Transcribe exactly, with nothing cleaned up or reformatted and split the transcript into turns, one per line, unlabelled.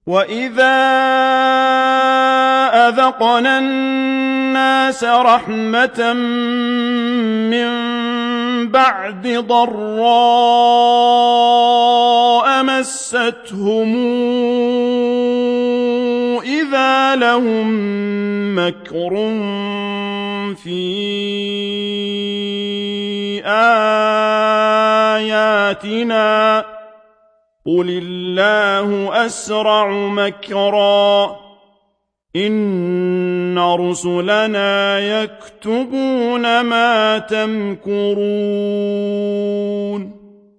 وَإِذَا أَذَقْنَا النَّاسَ رَحْمَةً مِّن بَعْدِ ضَرَّاءَ مَسَّتْهُمْ إِذَا لَهُم مَّكْرٌ فِي آيَاتِنَا قُلِ اللَّهُ أَسْرَعُ مَكْرًا إِنَّ رُسُلَنَا يَكْتُبُونَ مَا تَمْكُرُونَ